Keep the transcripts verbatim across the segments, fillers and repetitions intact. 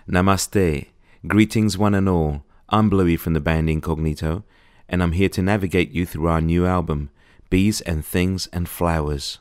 Namaste, greetings one and all. I'm Bluey from the band Incognito, and I'm here to navigate you through our new album, Bees and Things and Flowers.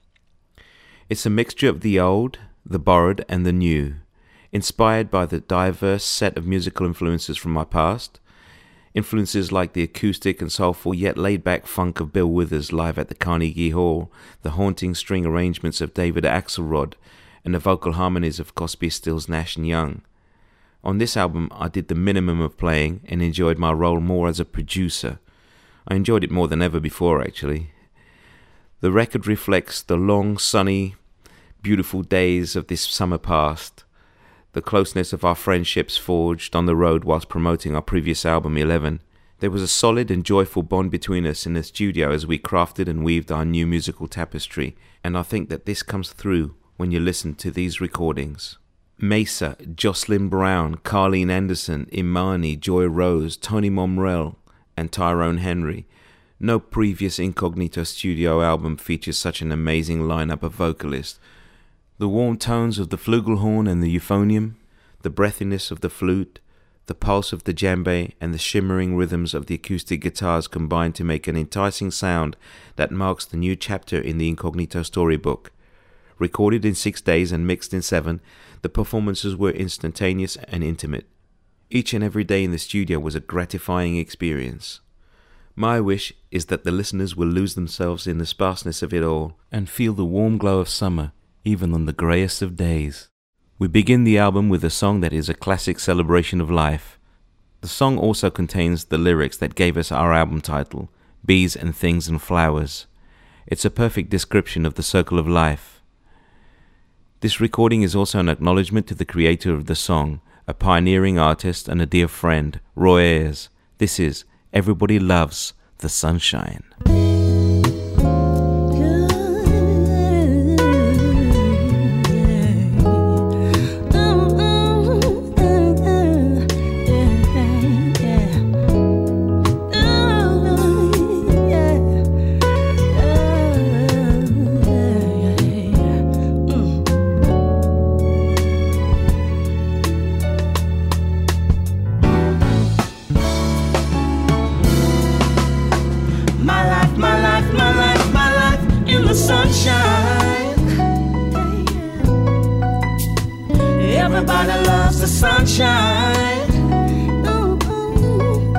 It's a mixture of the old, the borrowed, and the new, inspired by the diverse set of musical influences from my past, influences like the acoustic and soulful yet laid-back funk of Bill Withers live at the Carnegie Hall, the haunting string arrangements of David Axelrod, and the vocal harmonies of Crosby, Stills, Nash and Young. On this album, I did the minimum of playing and enjoyed my role more as a producer. I enjoyed it more than ever before, actually. The record reflects the long, sunny, beautiful days of this summer past, the closeness of our friendships forged on the road whilst promoting our previous album, Eleven. There was a solid and joyful bond between us in the studio as we crafted and weaved our new musical tapestry, and I think that this comes through when you listen to these recordings. Mesa, Jocelyn Brown, Carleen Anderson, Imani, Joy Rose, Tony Momrell, and Tyrone Henry. No previous Incognito studio album features such an amazing lineup of vocalists. The warm tones of the flugelhorn and the euphonium, the breathiness of the flute, the pulse of the djembe, and the shimmering rhythms of the acoustic guitars combine to make an enticing sound that marks the new chapter in the Incognito storybook. Recorded in six days and mixed in seven, the performances were instantaneous and intimate. Each and every day in the studio was a gratifying experience. My wish is that the listeners will lose themselves in the sparseness of it all and feel the warm glow of summer, even on the greyest of days. We begin the album with a song that is a classic celebration of life. The song also contains the lyrics that gave us our album title, Bees and Things and Flowers. It's a perfect description of the circle of life. This recording is also an acknowledgement to the creator of the song, a pioneering artist and a dear friend, Roy Ayers. This is Everybody Loves the Sunshine. Everybody loves the sunshine. Ooh, ooh,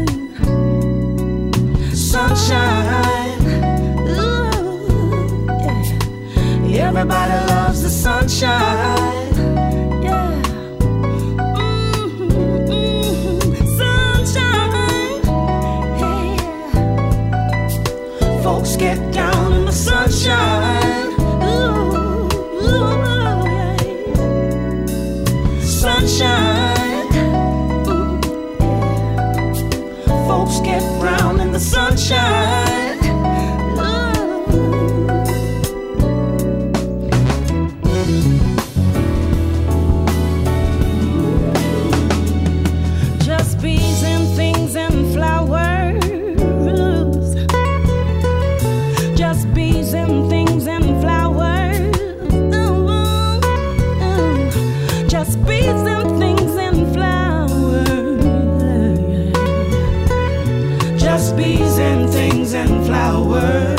yeah. Sunshine. Ooh, yeah. Everybody loves the sunshine. Yeah. Mm-hmm, mm-hmm. Sunshine. Yeah. Folks get down in the sunshine. Sunshine. Folks get brown in the sunshine. Just bees and things and flowers. Just bees and things and flowers. Just bees and things and flowers. Just bees and things and flowers.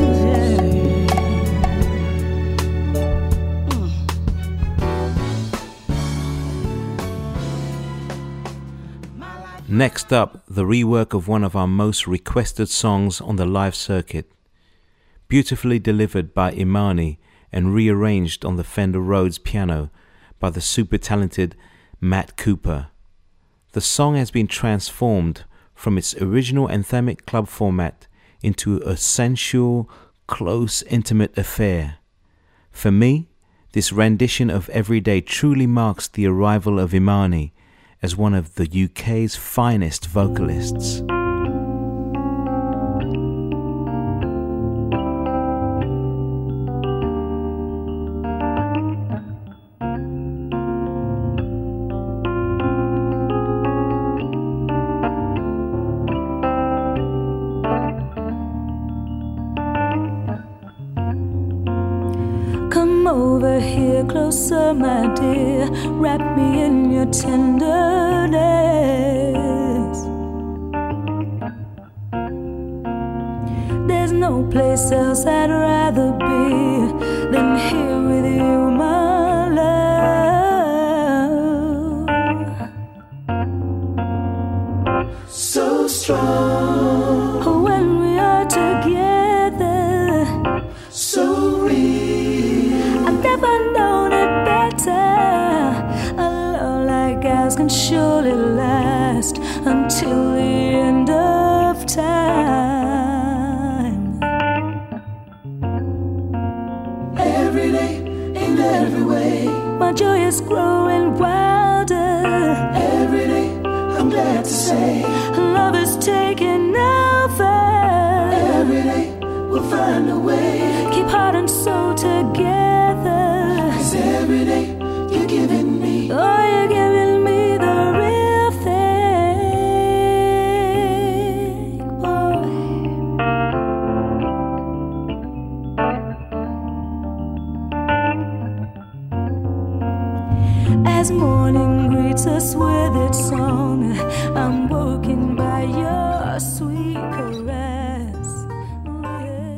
Next up, the rework of one of our most requested songs on the live circuit. Beautifully delivered by Imani and rearranged on the Fender Rhodes piano by the super talented Matt Cooper. The song has been transformed from its original anthemic club format into a sensual, close, intimate affair. For me, this rendition of Everyday truly marks the arrival of Imani as one of the U K's finest vocalists. Come over over here closer, my dear. Wrap me in your tenderness. There's no place else I'd rather be than here with you, my love. So strong when we are together, so real. I've never known it better. A love like ours can surely last until the end of time. Every day, in every way, my joy is growing wilder. Every day, I'm glad to say, love is taking over. Every day, we'll find a way. Keep heart and soul together. 'Cause every day, you're giving me, oh, you're giving me the real thing, boy. As morning greets us with its song, I'm woken by your sweet caress. Yeah.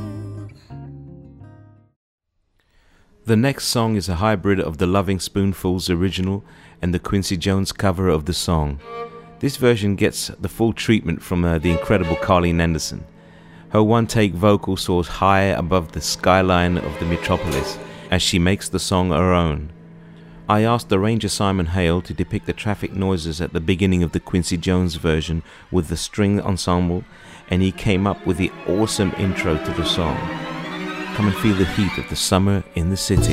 The next song is a hybrid of the Loving Spoonfuls original and the Quincy Jones cover of the song. This version gets the full treatment from uh, the incredible Carleen Anderson. Her one-take vocal soars high above the skyline of the metropolis as she makes the song her own. I asked arranger Simon Hale to depict the traffic noises at the beginning of the Quincy Jones version with the string ensemble, and he came up with the awesome intro to the song. Come and feel the heat of the summer in the city.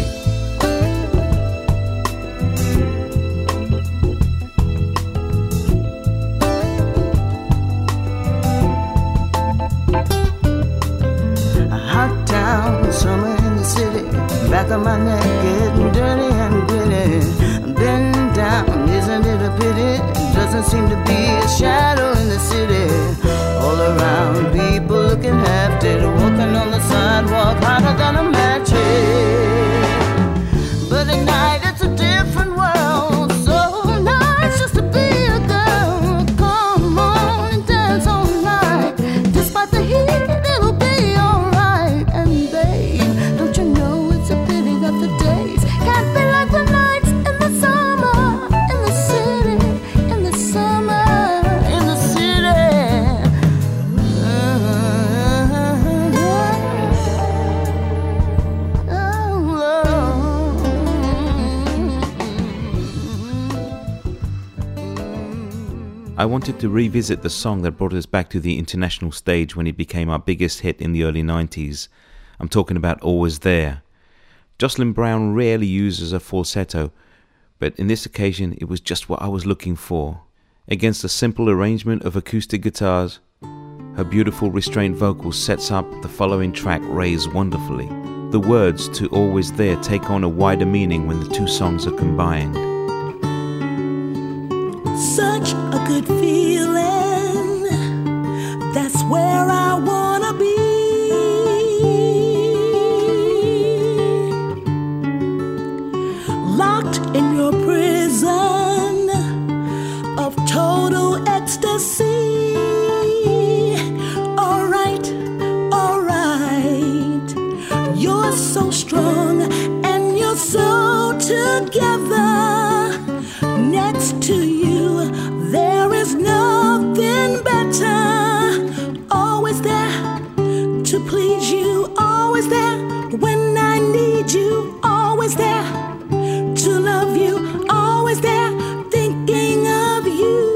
A hot town, summer in the city, back of my neck getting dirty and gritty. Been down, isn't it a pity? Doesn't seem to be a shadow in the city. All around, people looking half dead, walking on the sidewalk hotter than a match head. But at night it's a different world, so nice just to be a girl. Come on and dance all night, despite the heat it'll be alright. And babe, don't you know it's a pity that the days can't be like the nights in the summer, in the city, in the summer, in the city. I wanted to revisit the song that brought us back to the international stage when it became our biggest hit in the early nineties. I'm talking about Always There. Jocelyn Brown rarely uses a falsetto, but in this occasion it was just what I was looking for. Against a simple arrangement of acoustic guitars, her beautiful restrained vocals sets up the following track Raised wonderfully. The words to Always There take on a wider meaning when the two songs are combined. Such a good feeling, that's where I wanna be. Locked in your prison of total ecstasy. Alright, alright, you're so strong and you're so together. Next to you, there is nothing better. Always there to please you, always there when I need you, always there to love you, always there thinking of you.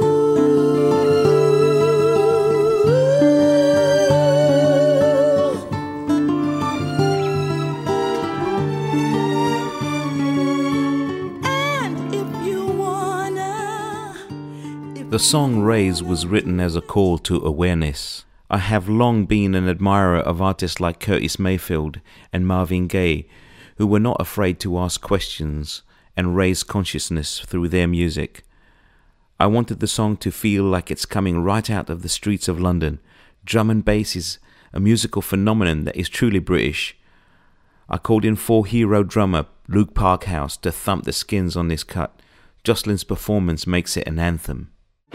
And if you wanna, if The song Raise was written as a call to awareness. I have long been an admirer of artists like Curtis Mayfield and Marvin Gaye, who were not afraid to ask questions and raise consciousness through their music. I wanted the song to feel like it's coming right out of the streets of London. Drum and bass is a musical phenomenon that is truly British. I called in four hero drummer Luke Parkhouse to thump the skins on this cut. Jocelyn's performance makes it an anthem.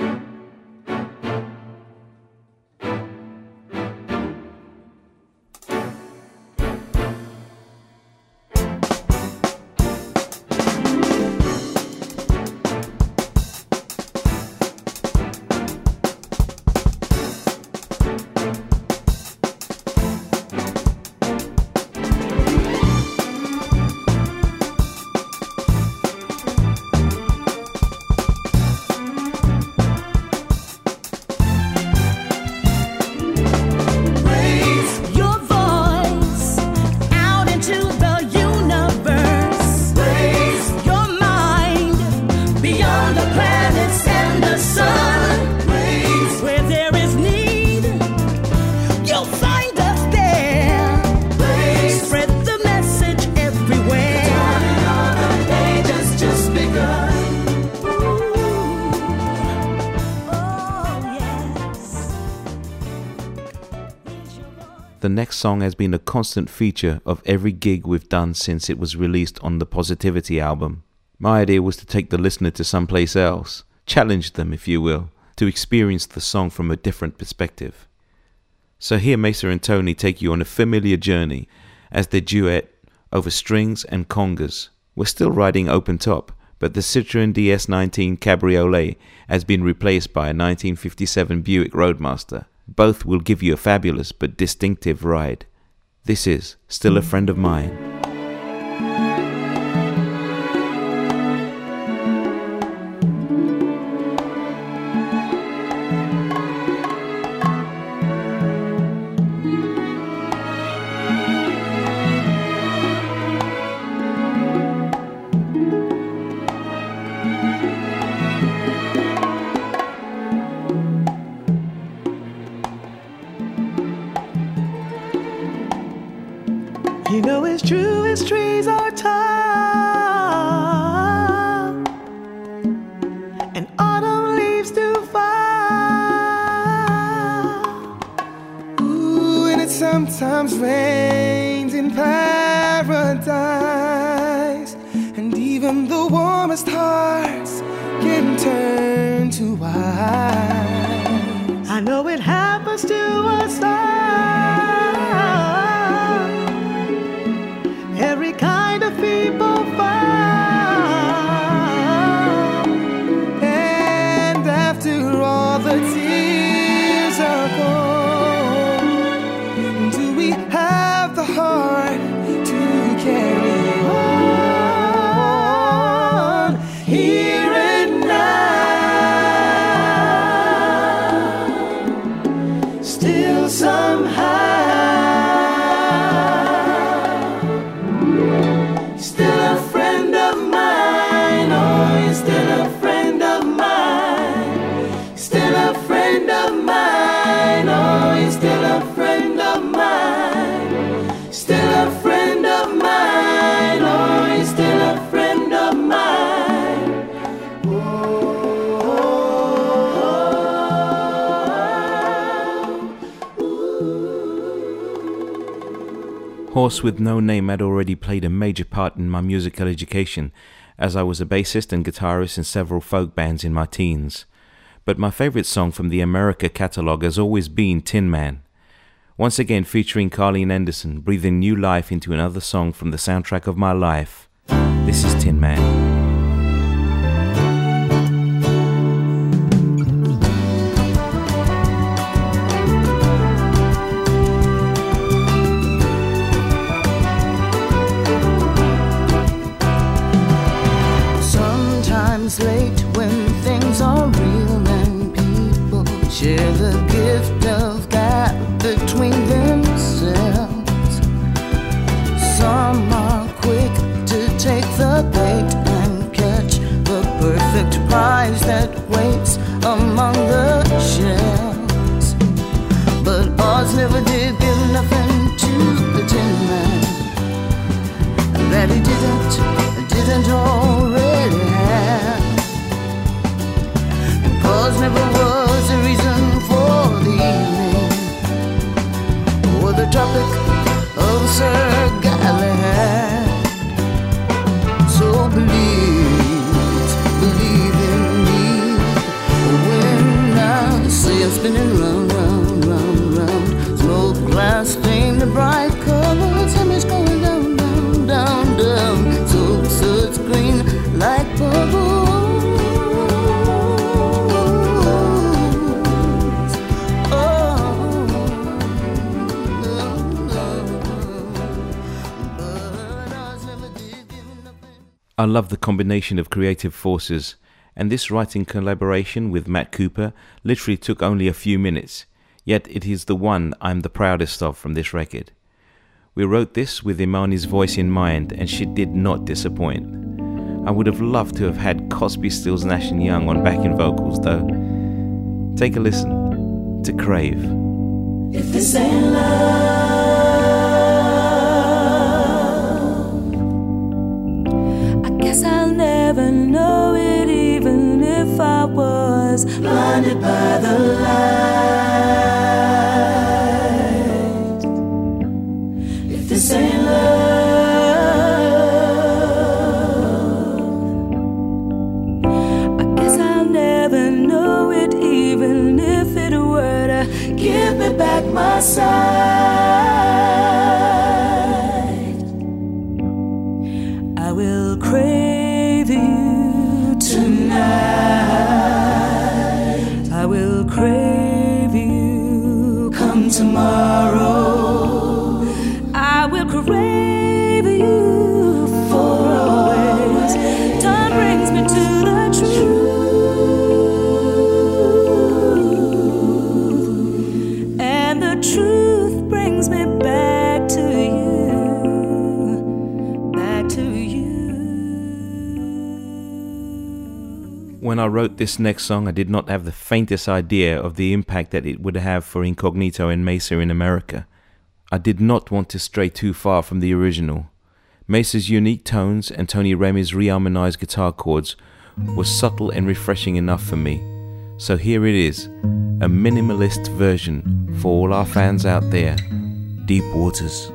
The next song has been a constant feature of every gig we've done since it was released on the Positivity album. My idea was to take the listener to someplace else, challenge them, if you will, to experience the song from a different perspective. So here Mesa and Tony take you on a familiar journey as they duet over strings and congas. We're still riding open top, but the Citroen D S nineteen Cabriolet has been replaced by a nineteen fifty-seven Buick Roadmaster. Both will give you a fabulous but distinctive ride. This is Still a Friend of Mine. You know it's true, as trees are tall, and autumn leaves do fall. Ooh, and it sometimes rains in paradise, and even the warmest hearts can turn to ice. I know it happens to us all. Every kind of people fall, and after all the tears are gone, do we have the heart to carry on here and now? Still somehow Horse with No Name had already played a major part in my musical education, as I was a bassist and guitarist in several folk bands in my teens. But my favorite song from the America catalogue has always been Tin Man. Once again featuring Carleen Anderson, breathing new life into another song from the soundtrack of my life. This is Tin Man. Late when things are real and people share the gift of gab between themselves. Some are quick to take the bait and catch the perfect prize that waits among the shells. But odds never did give nothing to the Tin Man that he didn't, didn't already have. Cause never was a reason for the evening or the Tropic of Sir Galahad. I love the combination of creative forces, and this writing collaboration with Matt Cooper literally took only a few minutes, yet it is the one I'm the proudest of from this record. We wrote this with Imani's voice in mind, and she did not disappoint. I would have loved to have had Cosby, Stills, Nash and Young on backing vocals though. Take a listen to Crave. If this ain't love, I guess I'll never know it, even if I was blinded by the light. If this ain't love, I guess I'll never know it, even if it were to give me back my sight. I will crave you tonight. I will crave you come tomorrow. I will crave you for always. Time brings me to the truth, and the truth brings me back to you, back to you. When I wrote this next song, I did not have the faintest idea of the impact that it would have for Incognito and Mesa in America. I did not want to stray too far from the original. Mesa's unique tones and Tony Remy's reharmonized guitar chords was subtle and refreshing enough for me. So here it is, a minimalist version for all our fans out there, Deep Waters.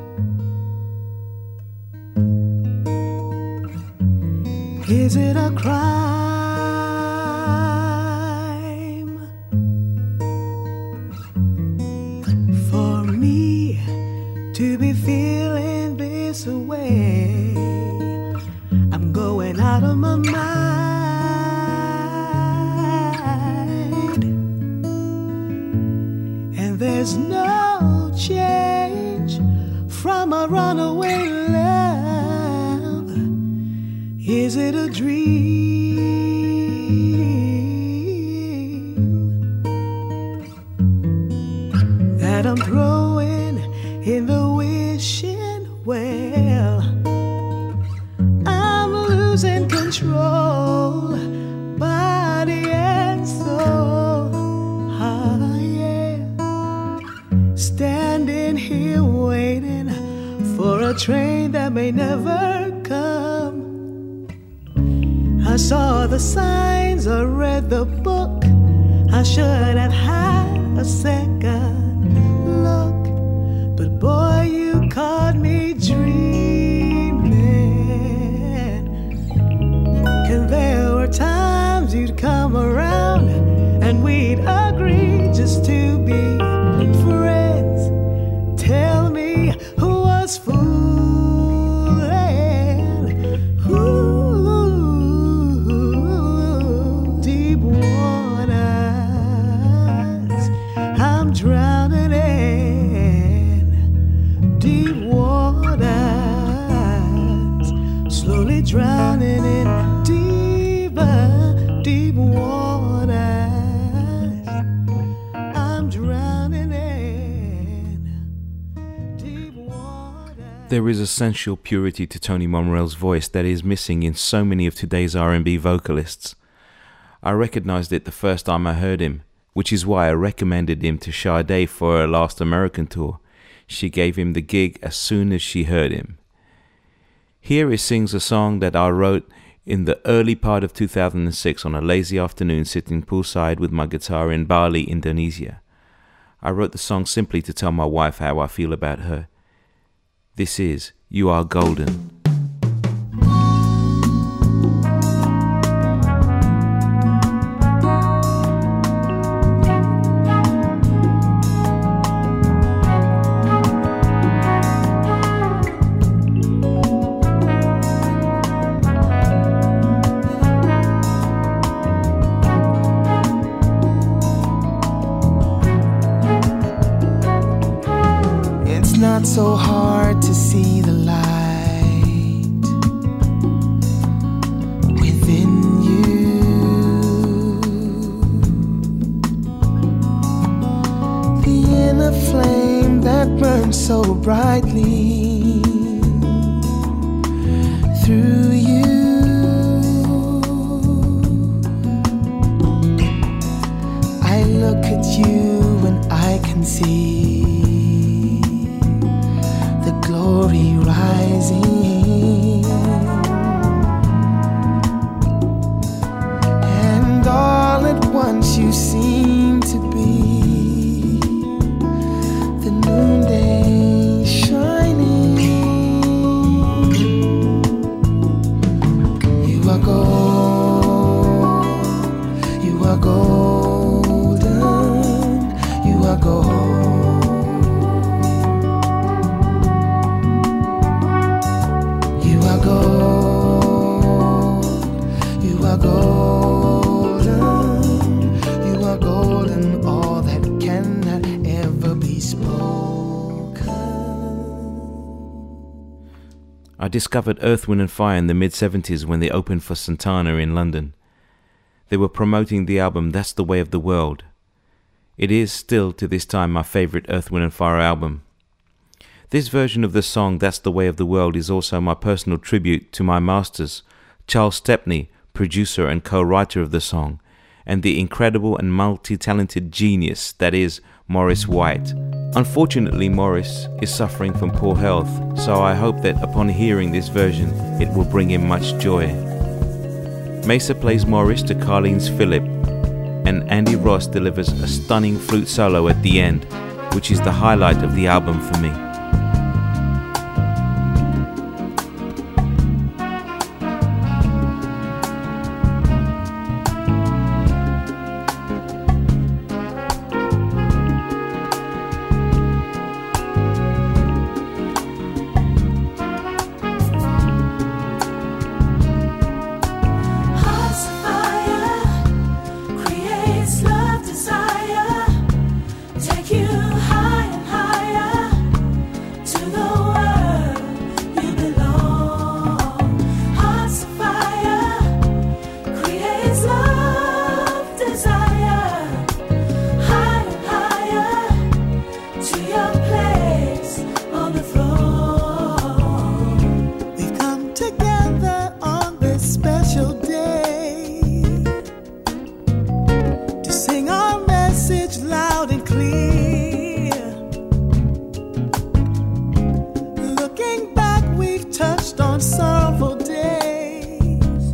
Is it a crime for me to be feeling this way? I'm going out of my mind, and there's no change from a runaway love. Is it a dream that I'm throwing in the wishing well? I'm losing control, body and soul. Ah, yeah. Standing here waiting for a train that may never come. I saw the signs, I read the book. I should have had a second look, but boy, you caught me dreaming. And there were times you'd come around and we'd agree just to be friends. Tell me who was fooling. Ooh, deep waters I'm drowning in. Deep waters, slowly drowning in. Deeper, deep waters I'm drowning in. Deep waters. There is a sensual purity to Tony Monreal's voice that is missing in so many of today's R and B vocalists. I recognized it the first time I heard him, which is why I recommended him to Sade for her last American tour. She gave him the gig as soon as she heard him. Here he sings a song that I wrote in the early part of two thousand six on a lazy afternoon sitting poolside with my guitar in Bali, Indonesia. I wrote the song simply to tell my wife how I feel about her. This is You Are Golden. Not so hard to see the light so brightly through you. I look at you and I can see the glory rising, and all at once you seem to be the noonday shining. You are gold, you are golden, you are gold. You are gold, you are golden, you are golden, all that cannot ever be spoken. I discovered Earth, Wind and Fire in the mid-seventies when they opened for Santana in London. They were promoting the album That's the Way of the World. It is still to this time my favourite Earth, Wind and Fire album. This version of the song That's the Way of the World is also my personal tribute to my masters, Charles Stepney, producer and co-writer of the song, and the incredible and multi-talented genius that is Maurice White. Unfortunately, Maurice is suffering from poor health, so I hope that upon hearing this version, it will bring him much joy. Mesa plays Maurice to Carlene's Philip, and Andy Ross delivers a stunning flute solo at the end, which is the highlight of the album for me. Hearts of fire creates love, desire. Take you high and higher to the world you belong. Hearts of fire creates love, desire. High and higher to your place on the throne. We've come together on this special day to sing our message loud and clear. Looking back, we've touched on sorrowful days.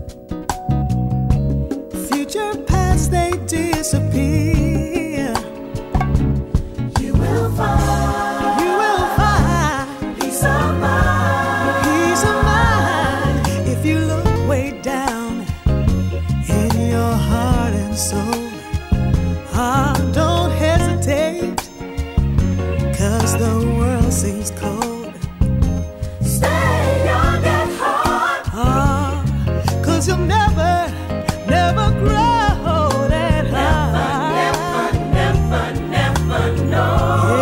Future past, they disappear. You will find You will find peace of mind. peace of mind if you look way down in your heart and soul. Ah, don't hesitate, 'cause the world seems cold. Stay young at heart. Ah, 'cause you'll never, never grow old at heart. Never, never, never know.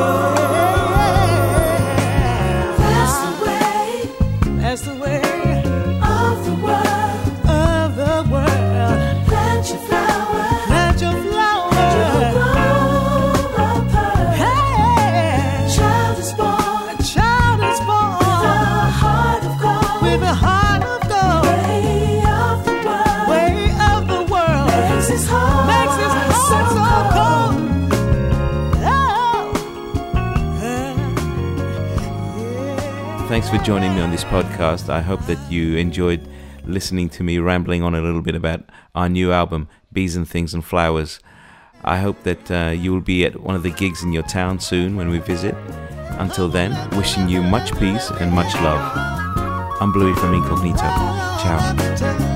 Yeah. That's the way That's the way of the world. of the world. Plant your flower. Plant your You will flower. grow a pearl. Hey, Child is born a child is with a born heart of gold. with a heart of gold. Way of the world. Way of the world Makes his heart makes his heart so cold. Oh. Yeah. Thanks for joining me on this podcast. I hope that you enjoyed listening to me rambling on a little bit about our new album, Bees and Things and Flowers. I hope that uh, you will be at one of the gigs in your town soon when we visit. Until then, wishing you much peace and much love. I'm Bluey from Incognito. Ciao.